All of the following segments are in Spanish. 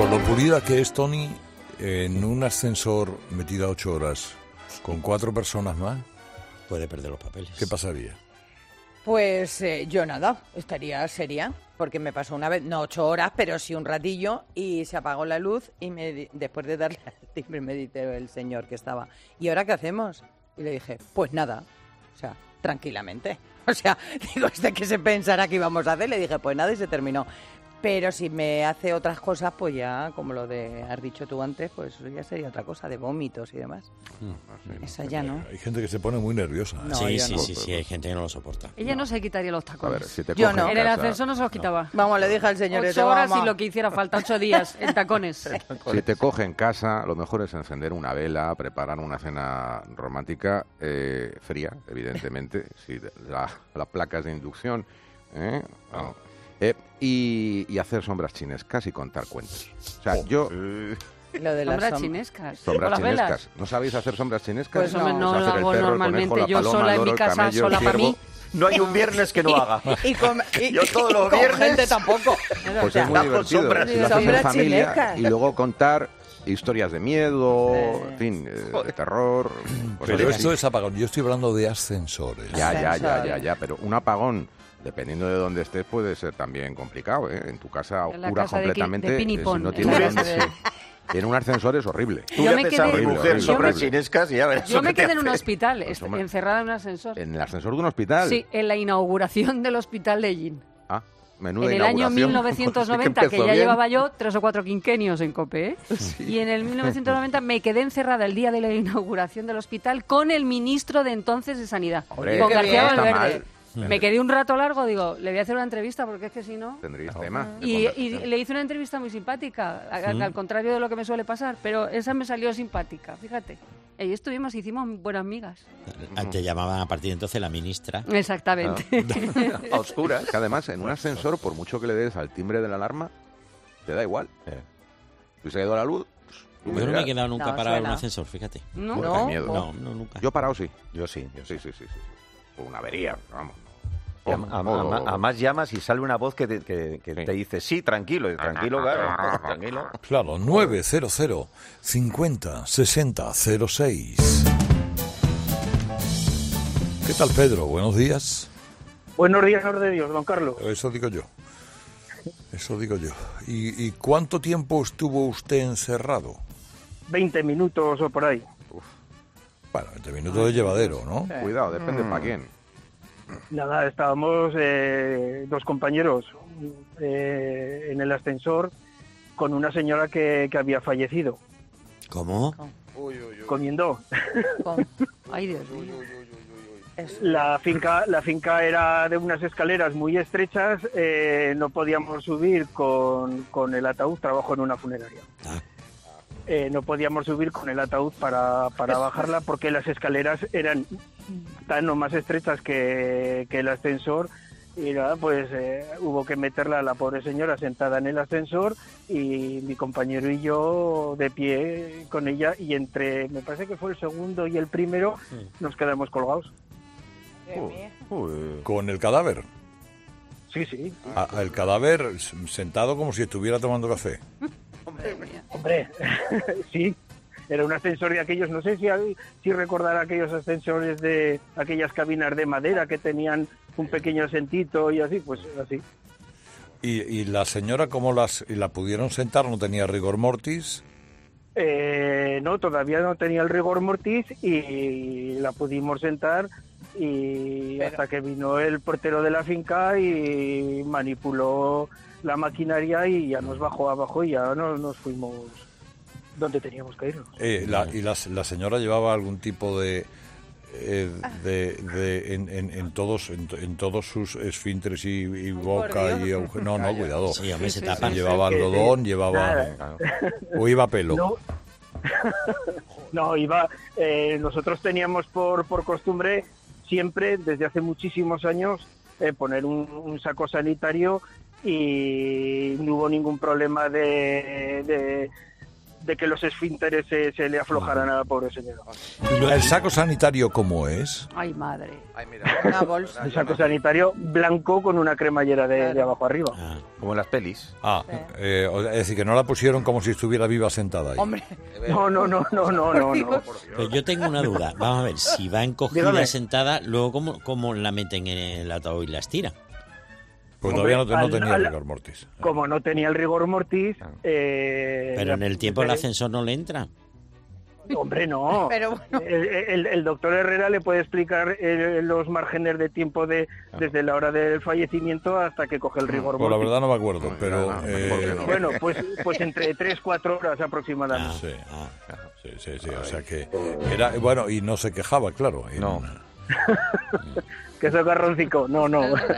Con lo pulida que es Tony, en un ascensor metida 8 horas, con 4 personas más, puede perder los papeles. ¿Qué pasaría? Pues yo nada, estaría seria, porque me pasó una vez, no 8 horas, pero sí un ratillo, y se apagó la luz, y después de darle al timbre me dice el señor que estaba, ¿y ahora qué hacemos? Y le dije, pues nada, o sea, tranquilamente. O sea, digo, ¿qué se pensará que íbamos a hacer? Le dije, pues nada, y se terminó. Pero si me hace otras cosas, pues ya, como lo de has dicho tú antes, pues eso ya sería otra cosa, de vómitos y demás. Esa ya no. Hay gente que se pone muy nerviosa. No, sí, yo no. sí, hay gente que no lo soporta. Ella no se quitaría los tacones. A ver, si te Yo cogen no. en En el casa, ascensor no se los quitaba. Vamos, le dije al señor 8 horas vamos. y lo que hiciera falta, 8 días en tacones. Si te coge en casa, lo mejor es encender una vela, preparar una cena romántica fría, evidentemente, si las placas de inducción, no. Y hacer sombras chinescas y contar cuentos. O sea, yo... Lo de las Sombras chinescas. Sombras Con las chinescas. velas. ¿No sabéis hacer sombras chinescas? Pues hombre, no O sea, lo hacer el hago perro, el normalmente conejo, la yo paloma, sola el en mi loro, el casa, camello, el sola para ciervo. mí. No hay un viernes que no haga. Yo todos los con viernes... gente tampoco. Pues es muy divertido. sombras. Y lo haces en Sombras familia chinescas. y luego contar historias de miedo, en fin, de terror. cosas Pero así. esto es apagón. Yo estoy hablando de ascensores. Ya, pero un apagón, dependiendo de dónde estés, puede ser también complicado, ¿eh? En tu casa En la oscura casa de completamente, Pinipón, si no en tienes la dónde, casa de- sí. En un ascensor es horrible. Tú Yo ya me te sabes, quedé- mujer, yo sombras me- chinescas y ya verás Yo lo me que te quedé en un hace. hospital, Pues, hombre. encerrada en un ascensor. ¿En el ascensor de un hospital? Sí, en la inauguración del hospital de Ellín. Ah, menuda En el año inauguración. 1990, que empezó ya bien. llevaba yo 3 o 4 quinquenios en COPE, ¿eh? Y en el 1990 me quedé encerrada el día de la inauguración del hospital con el ministro de entonces de Sanidad, Hombre, con qué García bien. Está Valverde. mal. Me quedé un rato largo, digo, le voy a hacer una entrevista porque es que si no... Tendréis tema. de Y conversación. le hice una entrevista muy simpática, al contrario de lo que me suele pasar, pero esa me salió simpática, fíjate. Y estuvimos, hicimos buenas amigas. Te llamaban a partir de entonces la ministra. Exactamente. A oscuras. Que además, en un ascensor, por mucho que le des al timbre de la alarma, te da igual. Si se ha ido la luz, tú Yo no me he dirás. quedado nunca No, parado en un suena. ascensor, fíjate. ¿No? Uy, No. qué miedo. No, nunca. Yo parado sí. Yo sí. Sí. Por una avería, vamos. Y además llamas y sale una voz que te dice, sí, tranquilo, y tranquilo, claro, tranquilo. Claro, 900 50 60 06. ¿Qué tal, Pedro? Buenos días. Buenos días, Señor de Dios, don Carlos. Eso digo yo. ¿Y cuánto tiempo estuvo usted encerrado? 20 minutos o por ahí. Bueno, 20 minutos de llevadero, ¿no? Cuidado, depende para quién. Nada, estábamos 2 compañeros en el ascensor con una señora que había fallecido, ¿Cómo? comiendo. Ay, Dios mío. La finca era de unas escaleras muy estrechas, no podíamos subir con el ataúd, trabajo en una funeraria. No podíamos subir con el ataúd para bajarla porque las escaleras eran tan o más estrechas que el ascensor y nada, pues hubo que meterla a la pobre señora sentada en el ascensor y mi compañero y yo de pie con ella y entre, me parece que fue el segundo y el primero, nos quedamos colgados. Con el cadáver. Sí. El cadáver sentado como si estuviera tomando café. Hombre, sí, era un ascensor de aquellos, no sé si recordar aquellos ascensores de aquellas cabinas de madera que tenían un pequeño asentito y así, pues así. ¿Y la señora cómo la pudieron sentar? ¿No tenía rigor mortis? No, todavía no tenía el rigor mortis y la pudimos sentar y hasta que vino el portero de la finca y manipuló la maquinaria y ya nos bajó abajo y ya nos fuimos donde teníamos que irnos. ¿Y la señora llevaba algún tipo de en todos sus esfínteres y boca y agujeros? No, cuidado. Sí, hombre, se tapan. Llevaba algodón, llevaba... ¿O iba pelo? No, iba... nosotros teníamos por costumbre siempre, desde hace muchísimos años, poner un saco sanitario y no hubo ningún problema de de que los esfínteres se le aflojaran a la pobre señora. ¿El saco sanitario cómo es? Ay, madre. Ay, mira. Una bolsa. El saco sanitario blanco con una cremallera de abajo arriba. Ah. Como en las pelis. Es decir, que no la pusieron como si estuviera viva sentada ahí. Hombre, No. Pero yo tengo una duda. Vamos a ver, si va encogida Dígame. sentada, luego ¿cómo la meten en el ataúd y la estiran? Pues todavía no Al- tenía al- rigor mortis. Como no tenía el rigor mortis... Pero en el tiempo el ascensor no le entra. Hombre, no. pero bueno. El doctor Herrera le puede explicar los márgenes de tiempo desde la hora del fallecimiento hasta que coge el rigor Pues la mortis. verdad no me acuerdo, No, pero... no, ¿por qué no? Bueno, pues entre 3-4 horas aproximadamente. Sí. O sea que era... Bueno, y no se quejaba, claro. No. Que eso garroncico. No.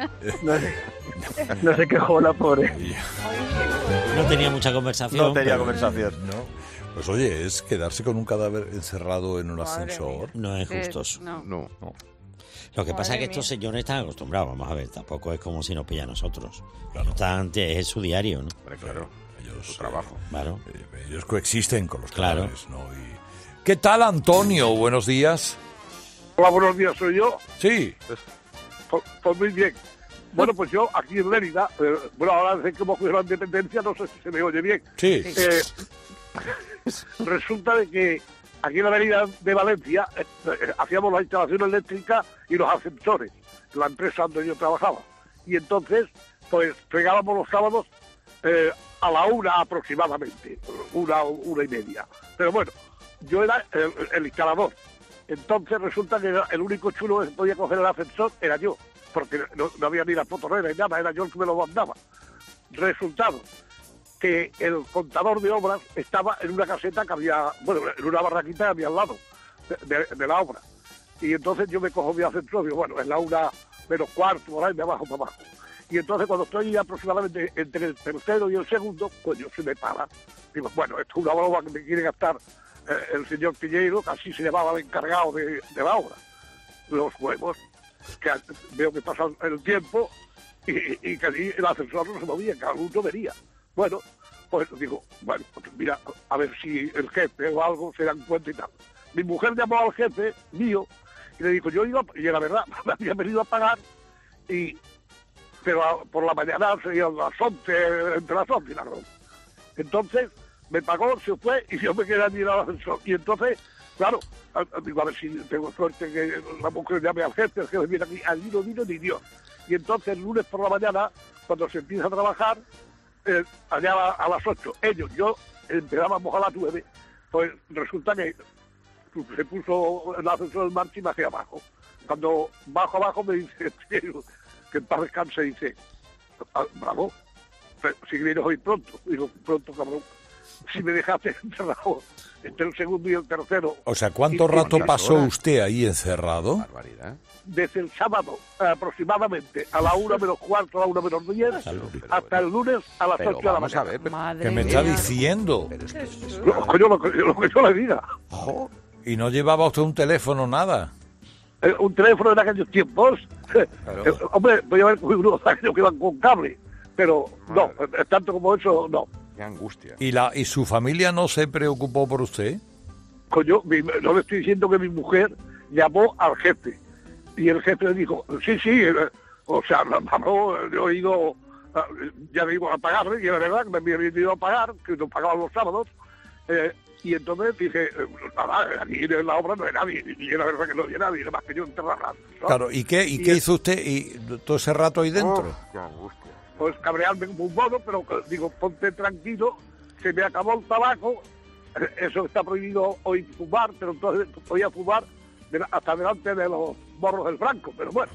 No se quejó la pobre. No tenía mucha conversación. No tenía pero conversación. No. Pues oye, es quedarse con un cadáver encerrado en un Madre ascensor. no es justoso. No. No. Lo que pasa es que Madre estos mía. señores están acostumbrados, vamos a ver, tampoco es como si nos pilla a nosotros. Claro. Es su diario, ¿no? Hombre, claro. Ellos, Su trabajo. Claro. Ellos coexisten con los Claro. cadáveres, ¿no? ¿Qué tal, Antonio? Buenos días. Hola, buenos días, soy yo. Sí. Pues muy bien. Bueno, pues yo aquí en Mérida, bueno, ahora desde que hemos cogido la independencia, no sé si se me oye bien. Sí. Resulta de que aquí en la Mérida de Valencia hacíamos la instalación eléctrica y los ascensores, la empresa donde yo trabajaba. Y entonces, pues pegábamos los sábados a la 1 aproximadamente, 1:30. Pero bueno, yo era el instalador. Entonces resulta que el único chulo que podía coger el ascensor era yo, porque no había ni la fotonera ni nada, era yo el que me lo mandaba. Resultado, que el contador de obras estaba en una caseta que había, bueno, en una barraquita que había al lado de la obra. Y entonces yo me cojo mi ascensor y digo, bueno, es la 1:15, por ahí, de abajo para abajo. Y entonces cuando estoy aproximadamente entre el tercero y el segundo, coño, se me para. Digo, bueno, esto es una broma que me quiere gastar el señor Piñeiro, que así se llamaba el encargado de la obra. Los huevos, que veo que pasa el tiempo y que allí el ascensor no se movía, cada uno venía. Bueno, pues digo, bueno, pues mira, a ver si el jefe o algo se dan cuenta y tal. Mi mujer llamó al jefe mío y le dijo, yo iba, y la verdad, me había venido a pagar, pero por la mañana serían las 11, entre las 11 y las 12. Entonces me pagó, se fue y yo me quedé allí en el ascensor. Y entonces, claro, digo, a ver si tengo suerte que la mujer llame al jefe, el jefe viene aquí, allí no vino ni Dios. Y entonces el lunes por la mañana, cuando se empieza a trabajar, allá a las 8, yo empezábamos a las 9, pues resulta que se puso el ascensor en marcha y me hacia abajo. Cuando bajo abajo me dice, que en paz descanse, dice, bravo, si vienes hoy pronto. Digo, pronto, cabrón. Si me dejaste encerrado entre el segundo y el tercero. O sea, ¿cuánto rato pasó usted ahí encerrado? Barbaridad. Desde el sábado aproximadamente a la 1:15, a la 1:10, hasta el lunes a las 8 de la Vamos a mañana. ver, pero, Madre ¿Qué me mía. está diciendo? pero es que Coño, lo que yo le diga. ¿Y no llevaba usted un teléfono, nada? Un teléfono en aquellos tiempos. Hombre, voy a ver unos de aquellos que iban con cable. Pero no, tanto como eso, no. qué angustia. ¿Y su familia no se preocupó por usted? Coño, no le estoy diciendo que mi mujer llamó al jefe. Y el jefe le dijo, sí, o sea, vamos, yo he ido, ya me iba a pagarle, y era verdad que me había ido a pagar, que nos pagaban los sábados. Y entonces dije, nada, aquí en la obra no hay nadie, y era verdad que no había nadie, nada más que yo enterrarla. Claro, ¿y qué hizo usted todo ese rato ahí dentro? Qué angustia. Pues cabrearme como un mono, pero digo, ponte tranquilo, se me acabó el tabaco, eso está prohibido hoy fumar, pero entonces podía fumar hasta delante de los morros del Franco, pero bueno,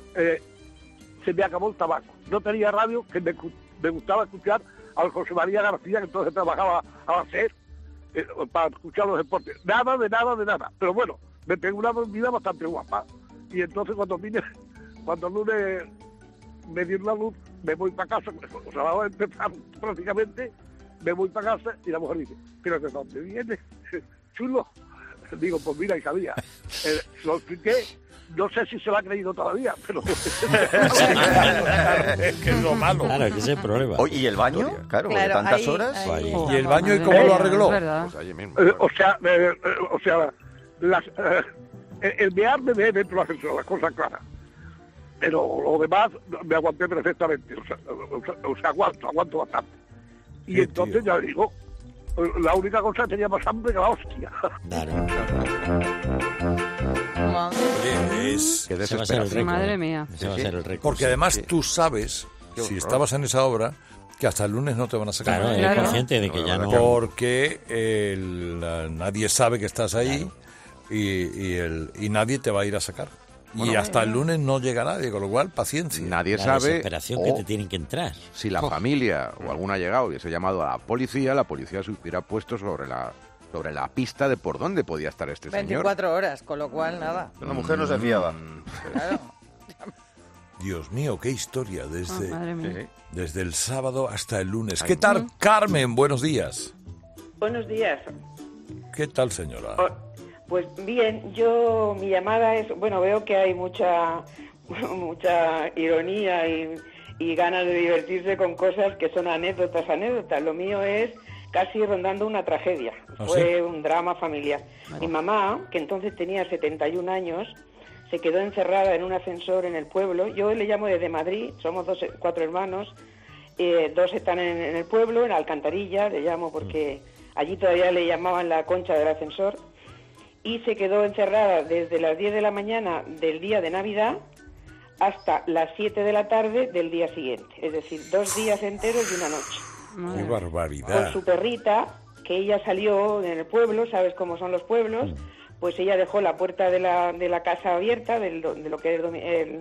se me acabó el tabaco. No tenía radio, que me gustaba escuchar al José María García, que entonces trabajaba a la SER, para escuchar los deportes. Nada, pero bueno, me pegó una dormida bastante guapa. Y entonces cuando el lunes me dio la luz, me voy para casa, o sea, vamos a empezar prácticamente, me voy para casa y la mujer dice, ¿pero de dónde viene? Chulo, Digo, pues mira, y sabía. Lo expliqué, no sé si se lo ha creído todavía, pero... Es que es lo malo. Claro, que ese es el problema. Oye, ¿y el baño? Claro, de tantas horas. ¿Y el baño y cómo lo arregló? Pues allí mismo. El mear me ve dentro del ascensor, las cosas claras. Pero lo demás me aguanté perfectamente. O sea, aguanto bastante. Y Qué entonces tío. ya digo, la única cosa tenía más hambre que la hostia. Claro. Oye, es... Qué Ese va a ser el desesperación. récord. Madre mía. Ese va a ser el récord. Porque además tú sabes, Qué si horror. estabas en esa obra, que hasta el lunes no te van a sacar. Claro, Claro. es consciente de que ya no... Porque nadie sabe que estás ahí y nadie te va a ir a sacar. Y hasta el lunes no llega nadie, con lo cual, paciencia. Nadie La sabe desesperación que o te tienen que entrar. si la familia o alguna llegado hubiese llamado a la policía se hubiera puesto sobre la pista de por dónde podía estar este señor. 24 horas, con lo cual nada. La mujer no se fiaba. Claro. Dios mío, qué historia, Madre mía. Sí. desde el sábado hasta el lunes. ¿Qué tal, Carmen? Buenos días. Buenos días. ¿Qué tal, señora? Pues bien, mi llamada es, bueno, veo que hay mucha ironía y ganas de divertirse con cosas que son anécdotas. Lo mío es casi rondando una tragedia. ¿Ah, Fue sí? un drama familiar. Mi mamá, que entonces tenía 71 años, se quedó encerrada en un ascensor en el pueblo. Yo le llamo desde Madrid, somos 4 hermanos, 2 están en el pueblo, en Alcantarilla, le llamo porque allí todavía le llamaban la concha del ascensor, y se quedó encerrada desde las 10 de la mañana del día de Navidad hasta las 7 de la tarde del día siguiente, es decir, 2 días enteros y una noche. ¡Qué Con barbaridad! su perrita, que ella salió en el pueblo, ¿sabes cómo son los pueblos? Pues ella dejó la puerta de la casa abierta, de lo que es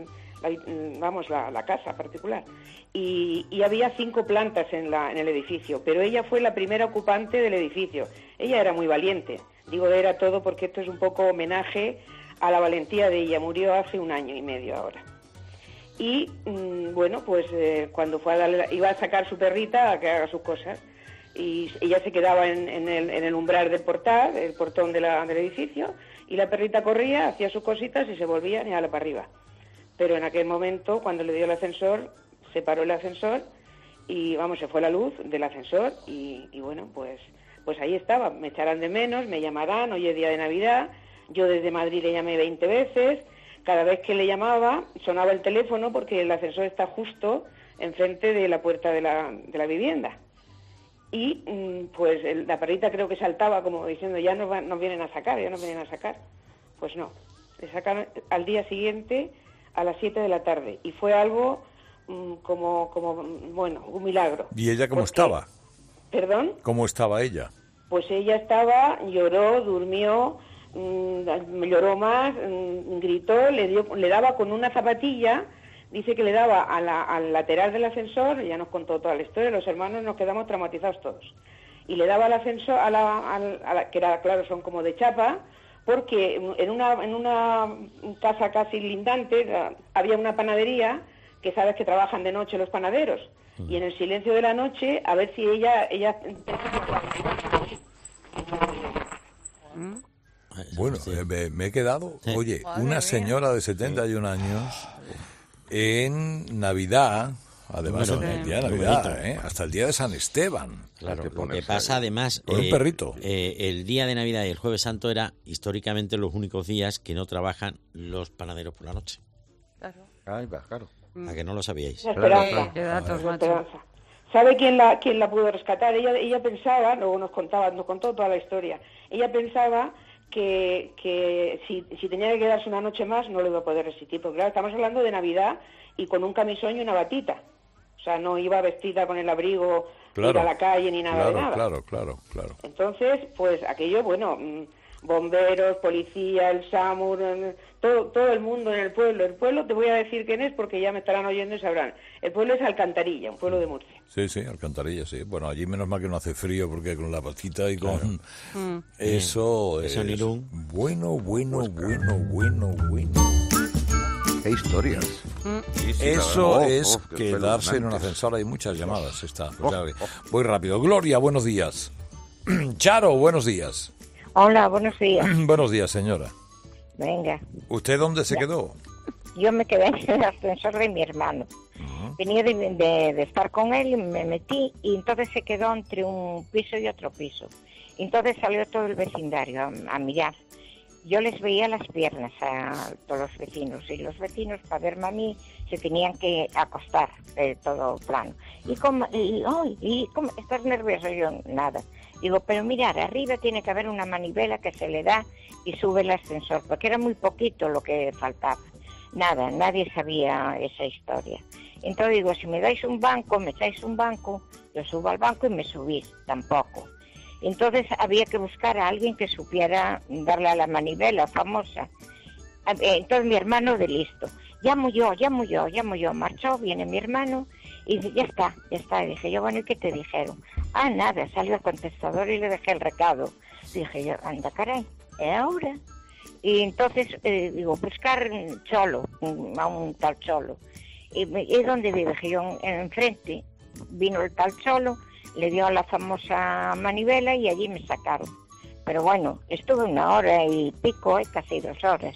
la casa particular. Y había 5 plantas en el edificio, pero ella fue la primera ocupante del edificio. Ella era muy valiente. Digo era todo porque esto es un poco homenaje a la valentía de ella. Murió hace 1 año y medio ahora. Y bueno, pues cuando iba a sacar su perrita a que haga sus cosas, y ella se quedaba en el umbral del portón del edificio, y la perrita corría, hacía sus cositas y se volvía y ala para arriba. Pero en aquel momento, cuando le dio el ascensor, se paró el ascensor y se fue la luz del ascensor y bueno, pues ahí estaba. Me echarán de menos, me llamarán, hoy es día de Navidad. Yo desde Madrid le llamé 20 veces. Cada vez que le llamaba, sonaba el teléfono porque el ascensor está justo enfrente de la puerta de la vivienda. Y pues la perrita creo que saltaba como diciendo, ya nos vienen a sacar. Pues no, le sacaron al día siguiente a las 7 de la tarde. Y fue algo como un milagro. ¿Y ella cómo estaba? ¿Perdón? ¿Cómo estaba ella? Pues ella lloró, durmió, lloró más, gritó, le daba con una zapatilla, dice que le daba al lateral del ascensor, ya nos contó toda la historia, los hermanos nos quedamos traumatizados todos. Y le daba al ascensor, que era, claro, son como de chapa, porque en una casa casi lindante había una panadería, que sabes que trabajan de noche los panaderos, y en el silencio de la noche, a ver si ella Bueno, me he quedado, oye, una señora de 71 años en Navidad, además Bueno, en el día de muy Navidad, bonito. hasta el día de San Esteban. Claro, Hay que lo que ponerse pasa ahí. además... Con un perrito. El día de Navidad y el Jueves Santo era históricamente los únicos días que no trabajan los panaderos por la noche. Claro. Ahí va, claro. ¿A que no lo sabíais? La esperanza. Qué datos, La macho. esperanza. ¿Sabe quién la pudo rescatar? Ella pensaba, luego nos contó toda la historia. Ella pensaba que si tenía que quedarse una noche más no lo iba a poder resistir, porque claro, estamos hablando de Navidad y con un camisón y una batita. O sea, no iba vestida con el abrigo, ir a la calle ni nada de nada. Claro. Entonces, pues aquello, bomberos, policía, el SAMUR, todo el mundo en el pueblo. El pueblo te voy a decir quién es porque ya me estarán oyendo y sabrán. El pueblo es Alcantarilla, un pueblo de Murcia. Sí, Alcantarilla, sí. Bueno, allí menos mal que no hace frío porque con la patita y con... Eso es... Eso en Irún. Bueno. ¡Qué historias! Eso es qué quedarse en un ascensor. Hay muchas llamadas. Voy rápido. Gloria, buenos días. Charo, buenos días. Hola, buenos días. Buenos días, señora. Venga. ¿Usted dónde se quedó? Yo me quedé en el ascensor de mi hermano. Venía de estar con él y me metí y entonces se quedó entre un piso y otro piso. Entonces salió todo el vecindario a mirar. Yo les veía las piernas a todos los vecinos y los vecinos para verme a mí se tenían que acostar todo plano. ¿Y cómo estás nervioso? Yo, nada. Digo, pero mirar, arriba tiene que haber una manivela que se le da y sube el ascensor, porque era muy poquito lo que faltaba. Nada, nadie sabía esa historia. Entonces digo, si me dais un banco, me echáis un banco, yo subo al banco y me subís, tampoco. Entonces había que buscar a alguien que supiera darle a la manivela famosa. Entonces mi hermano de listo, llamo yo, marchó, viene mi hermano y dice, ya está. Y dije yo, bueno, ¿y qué te dijeron? Nada, salió el contestador y le dejé el recado. Dije yo, anda caray, ¿es ahora? Y entonces digo, buscar Cholo, a un tal Cholo. ¿Y dónde vive? Dije yo, enfrente. Vino el tal Cholo, le dio a la famosa manivela y allí me sacaron. Pero bueno, estuve 1 hora y pico, casi 2 horas.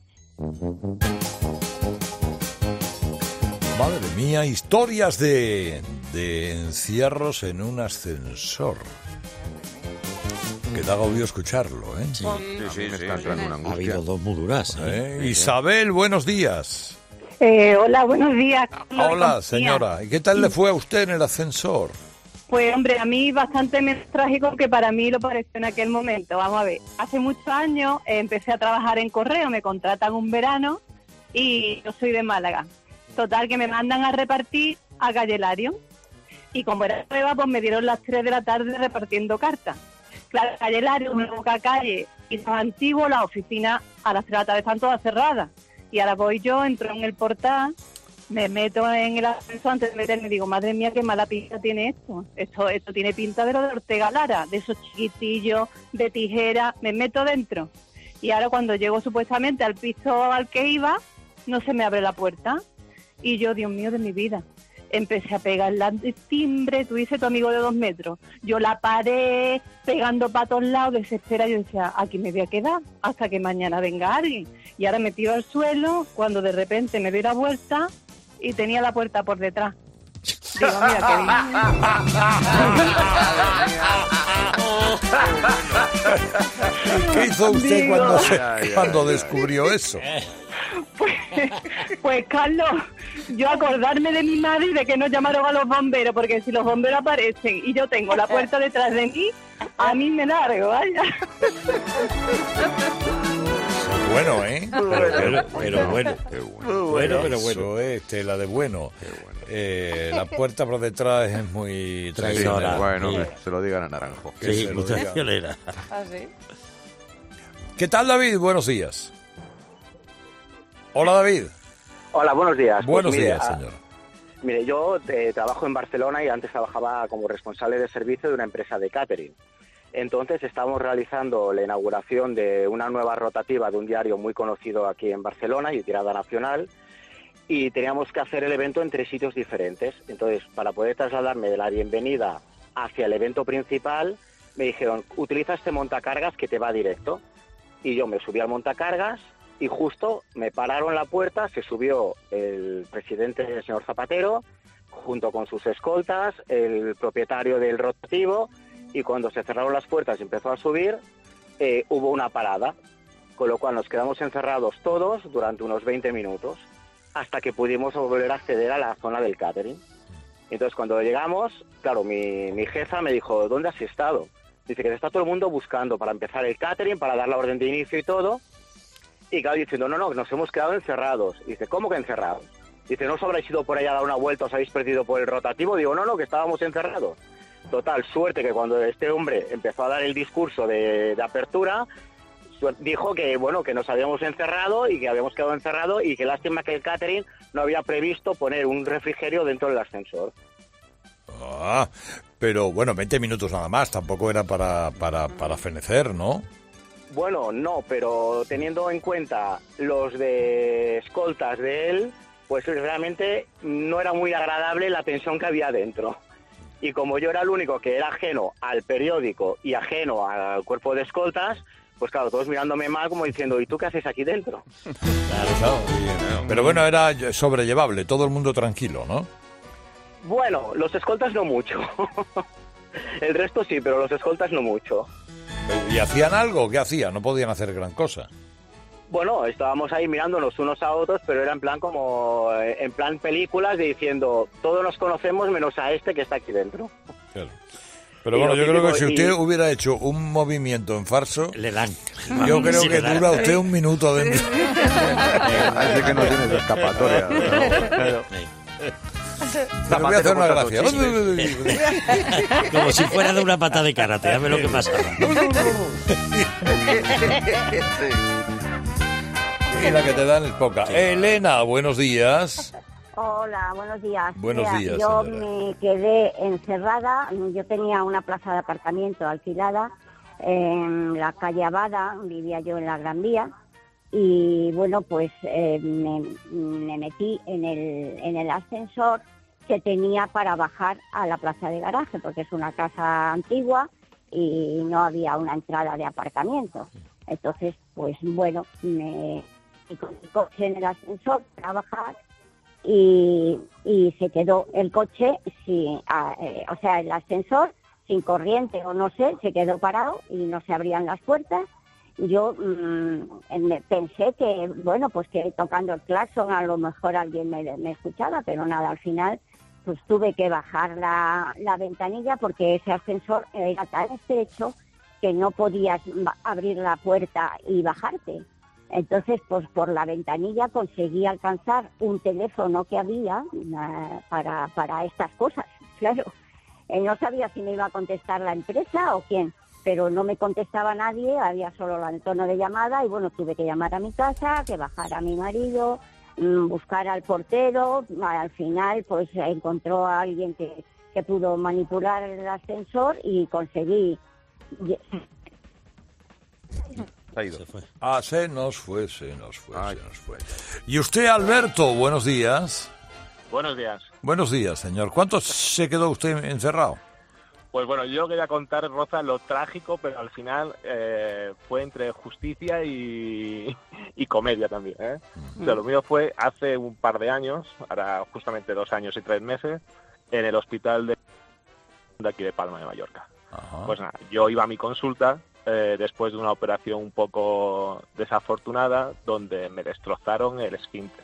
Madre mía, historias de encierros en un ascensor. Que da agobio escucharlo, ¿eh? Sí. Me está entrando una angustia. Ha habido 2 muy duras. Isabel, buenos días. Hola, buenos días. Hola, señora. ¿Y qué tal le fue a usted en el ascensor? Pues, hombre, a mí bastante menos trágico que para mí lo pareció en aquel momento. Vamos a ver, hace muchos años empecé a trabajar en correo, me contratan un verano y yo soy de Málaga. Total, que me mandan a repartir a Calle Larios. Y como era prueba, pues me dieron las 3 de la tarde repartiendo cartas. Claro, Calle Larios, una boca calle, y los antiguos, las oficinas a las 3 de la tarde están todas cerradas. Y ahora voy yo, entro en el portal, me meto en el ascensor antes de meterme, digo, madre mía, qué mala pinta tiene esto. Esto tiene pinta de lo de Ortega Lara, de esos chiquitillos, de tijera, me meto dentro. Y ahora cuando llego supuestamente al piso al que iba, no se me abre la puerta. Y yo, Dios mío de mi vida, empecé a pegar el timbre, tú dices tu amigo de 2 metros. Yo la paré pegando para todos lados, desesperada. Yo decía, aquí me voy a quedar hasta que mañana venga alguien. Y ahora me tiro al suelo cuando de repente me doy la vuelta y tenía la puerta por detrás. Digo, mira ¿Qué hizo usted cuando descubrió eso? Pues Carlos, yo acordarme de mi madre y de que no llamaron a los bomberos, porque si los bomberos aparecen y yo tengo la puerta detrás de mí, a mí me largo, vaya. Bueno, ¿eh? Pero bueno. Eso es tela de bueno. La puerta por detrás es muy traicionera. Bueno, que se lo digan a Naranjo. Sí, muy traicionera. ¿Ah, sí? ¿Qué tal, David? Buenos días. Hola, David. Hola, buenos días. Buenos días, señor. Mire, yo trabajo en Barcelona y antes trabajaba como responsable de servicio de una empresa de catering. Entonces estábamos realizando la inauguración de una nueva rotativa de un diario muy conocido aquí en Barcelona y de tirada nacional, y teníamos que hacer el evento en 3 sitios diferentes. Entonces, para poder trasladarme de la bienvenida hacia el evento principal, me dijeron, utiliza este montacargas que te va directo. Y yo me subí al montacargas y justo me pararon la puerta, se subió el presidente, el señor Zapatero, junto con sus escoltas, el propietario del rotativo, y cuando se cerraron las puertas y empezó a subir, hubo una parada, con lo cual nos quedamos encerrados todos durante unos 20 minutos, hasta que pudimos volver a acceder a la zona del catering. Entonces, cuando llegamos, claro, mi jefa me dijo, ¿dónde has estado? Dice que te está todo el mundo buscando para empezar el catering, para dar la orden de inicio y todo. Y claro, diciendo, no, nos hemos quedado encerrados. Dice, ¿cómo que encerrados? Dice, ¿no os habréis ido por ahí a dar una vuelta, os habéis perdido por el rotativo? Digo, no, que estábamos encerrados. Total, suerte que cuando este hombre empezó a dar el discurso de apertura, dijo que, bueno, que nos habíamos encerrado y que habíamos quedado encerrados y que lástima que el catering no había previsto poner un refrigerio dentro del ascensor. Pero bueno, 20 minutos nada más, tampoco era para fenecer, ¿no? Bueno, no, pero teniendo en cuenta los de escoltas de él, pues realmente no era muy agradable la tensión que había dentro. Y como yo era el único que era ajeno al periódico y ajeno al cuerpo de escoltas, pues claro, todos mirándome mal como diciendo, ¿y tú qué haces aquí dentro? Claro. Pero bueno, era sobrellevable, todo el mundo tranquilo, ¿no? Bueno, los escoltas no mucho. El resto sí, pero los escoltas no mucho. ¿Y hacían algo? ¿Qué hacían? No podían hacer gran cosa. Bueno, estábamos ahí mirándonos unos a otros, pero era en plan como, en plan películas, de diciendo, todos nos conocemos menos a este que está aquí dentro. Claro. Pero bueno, yo creo que si usted hubiera hecho un movimiento en falso, le dan. Yo creo que dura usted un minuto de... Así que no tienes escapatoria. Pero voy a hacer una gracia. Como si fuera de una pata de karate, dame lo que pasa. Y la que te dan es poca. Elena, buenos días. Hola, buenos días. Buenos días, yo señora. me quedé encerrada. Yo tenía una plaza de aparcamiento alquilada en la calle Abada, vivía yo en la Gran Vía. Y bueno, pues me metí en el ascensor que tenía para bajar a la plaza de garaje, porque es una casa antigua y no había una entrada de aparcamiento. Entonces, pues bueno, me con el coche en el ascensor para bajar y se quedó el coche, o sea, el ascensor sin corriente o no sé, se quedó parado y no se abrían las puertas. Yo pensé que, bueno, pues que tocando el claxon a lo mejor alguien me escuchaba, pero nada, al final pues tuve que bajar la ventanilla porque ese ascensor era tan estrecho que no podías abrir la puerta y bajarte. Entonces, pues por la ventanilla conseguí alcanzar un teléfono que había para estas cosas, claro. No sabía si me iba a contestar la empresa o quién, pero no me contestaba nadie, había solo el tono de llamada y bueno, tuve que llamar a mi casa, que bajara a mi marido, buscar al portero. Al final pues encontró a alguien que pudo manipular el ascensor y conseguí... Se fue. Se nos fue. Y usted, Alberto, buenos días. Buenos días. Buenos días, señor. ¿Cuánto se quedó usted encerrado? Pues bueno, yo quería contar, Roza, lo trágico, pero al final fue entre justicia y comedia también, ¿eh? O sea, lo mío fue hace un par de años, ahora justamente 2 años y 3 meses, en el hospital de aquí de Palma de Mallorca. Ajá. Pues nada, yo iba a mi consulta después de una operación un poco desafortunada donde me destrozaron el esfínter.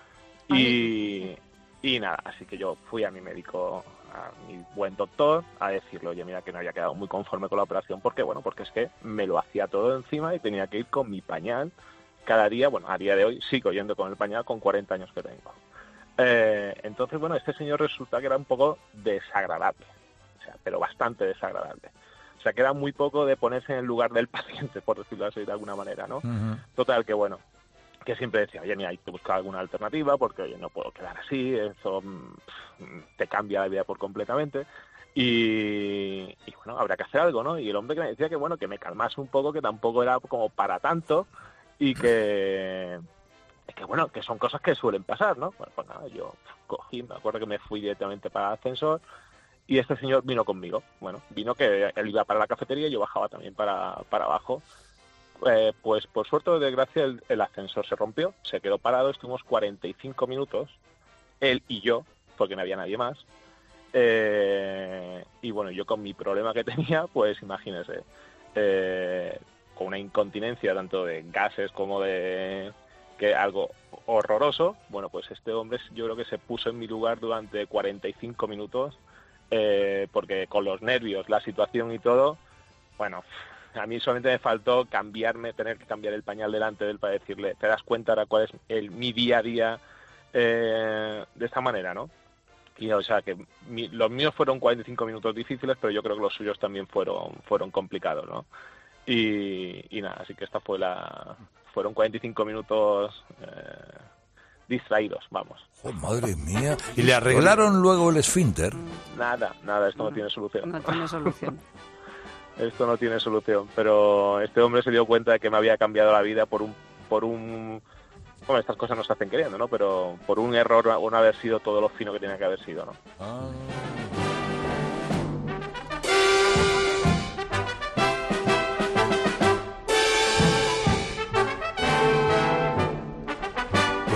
Y nada, así que yo fui a mi médico, a mi buen doctor, a decirle, oye, mira que no había quedado muy conforme con la operación porque es que me lo hacía todo encima y tenía que ir con mi pañal cada día. Bueno, a día de hoy sigo yendo con el pañal con 40 años que tengo. Entonces, bueno, este señor resulta que era un poco desagradable, o sea, pero bastante desagradable. O sea, que era muy poco de ponerse en el lugar del paciente, por decirlo así de alguna manera, ¿no? Uh-huh. Total, que bueno, que siempre decía, oye, mira, hay que buscar alguna alternativa porque, oye, no puedo quedar así, eso te cambia la vida por completamente. Y bueno, habrá que hacer algo, ¿no? Y el hombre que me decía que, bueno, que me calmase un poco, que tampoco era como para tanto y que bueno, que son cosas que suelen pasar, ¿no? Bueno, pues nada, yo cogí, me acuerdo que me fui directamente para el ascensor y este señor vino conmigo. Bueno, vino que él iba para la cafetería y yo bajaba también para abajo. Pues por suerte o desgracia el ascensor se rompió, se quedó parado, estuvimos 45 minutos, él y yo, porque no había nadie más, y bueno, yo con mi problema que tenía, pues imagínese, con una incontinencia tanto de gases como de que algo horroroso, bueno, pues este hombre yo creo que se puso en mi lugar durante 45 minutos, porque con los nervios, la situación y todo, bueno... A mí solamente me faltó tener que cambiar el pañal delante de él para decirle, ¿te das cuenta ahora cuál es mi día a día de esta manera, no? Y o sea que los míos fueron 45 minutos difíciles, pero yo creo que los suyos también fueron complicados, ¿no? Y nada, así que fueron 45 minutos distraídos, vamos. Oh, madre mía. ¿Y le arreglaron luego el esfínter? Nada, esto no tiene solución. No tiene solución. Esto no tiene solución, pero este hombre se dio cuenta de que me había cambiado la vida por un bueno, estas cosas no se hacen queriendo, ¿no? Pero por un error o no haber sido todo lo fino que tenía que haber sido, ¿no?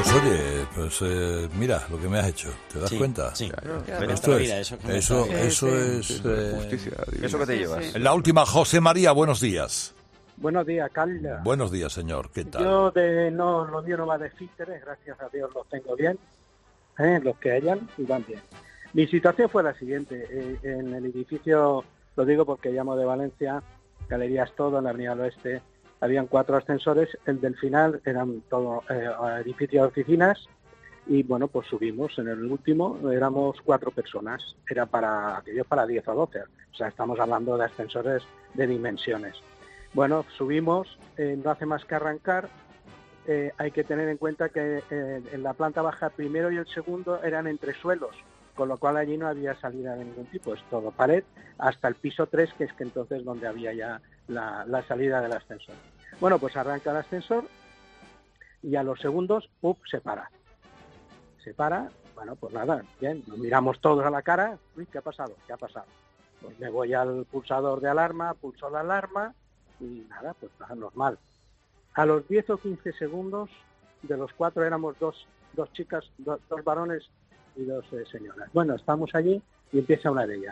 Pues oye, mira lo que me has hecho, ¿te das cuenta? Sí, Esto es justicia. ¿Eso que te llevas? La última, José María, buenos días. Buenos días, Carla. Buenos días, señor, ¿qué tal? Lo mío no va de esfínteres, gracias a Dios los tengo bien, los que hayan y van bien. Mi situación fue la siguiente, en el edificio, lo digo porque llamo de Valencia, Galerías Todo, en la Avenida del Oeste, habían 4 ascensores, el del final eran todo edificios de oficinas y bueno, pues subimos, en el último éramos 4 personas, era para 10 o 12, o sea, estamos hablando de ascensores de dimensiones. Bueno, subimos, no hace más que arrancar, hay que tener en cuenta que en la planta baja el primero y el segundo eran entresuelos, con lo cual allí no había salida de ningún tipo, es todo pared, hasta el piso 3, que es que entonces donde había ya la salida del ascensor. Bueno, pues arranca el ascensor y a los segundos, se para. Se para, bueno, pues nada, bien, nos miramos todos a la cara, uy, ¿qué ha pasado? ¿Qué ha pasado? Pues me voy al pulsador de alarma, pulso la alarma y nada, pues nada, normal. A los 10 o 15 segundos, de los 4 éramos dos chicas, dos varones y 2 señoras. Bueno, estamos allí y empieza una de ellas.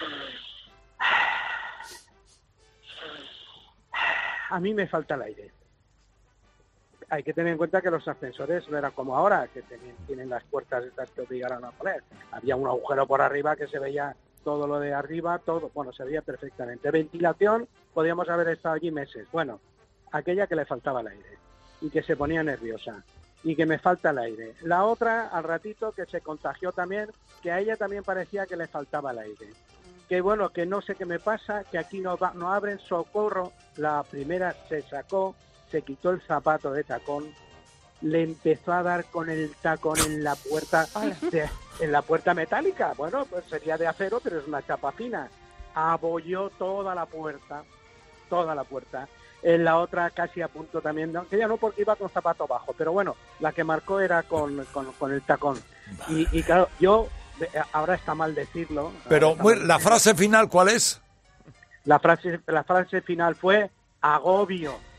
A mí me falta el aire. Hay que tener en cuenta que los ascensores no eran como ahora, que tienen las puertas estas que obligaron a poner. Había un agujero por arriba que se veía todo lo de arriba, todo, bueno, se veía perfectamente. Ventilación, podíamos haber estado allí meses. Bueno, aquella que le faltaba el aire y que se ponía nerviosa y que me falta el aire. La otra, al ratito, que se contagió también, que a ella también parecía que le faltaba el aire. Que bueno, que no sé qué me pasa, que aquí no abren, socorro. La primera se sacó, se quitó el zapato de tacón, le empezó a dar con el tacón en la puerta, en la puerta metálica. Bueno, pues sería de acero, pero es una chapa fina. Abolló toda la puerta. En la otra casi a punto también, ¿no? Que ya no, porque iba con zapato bajo, pero bueno, la que marcó era con el tacón. Y claro, yo, ahora está mal decirlo. Pero frase final, ¿cuál es? La frase final fue agobio.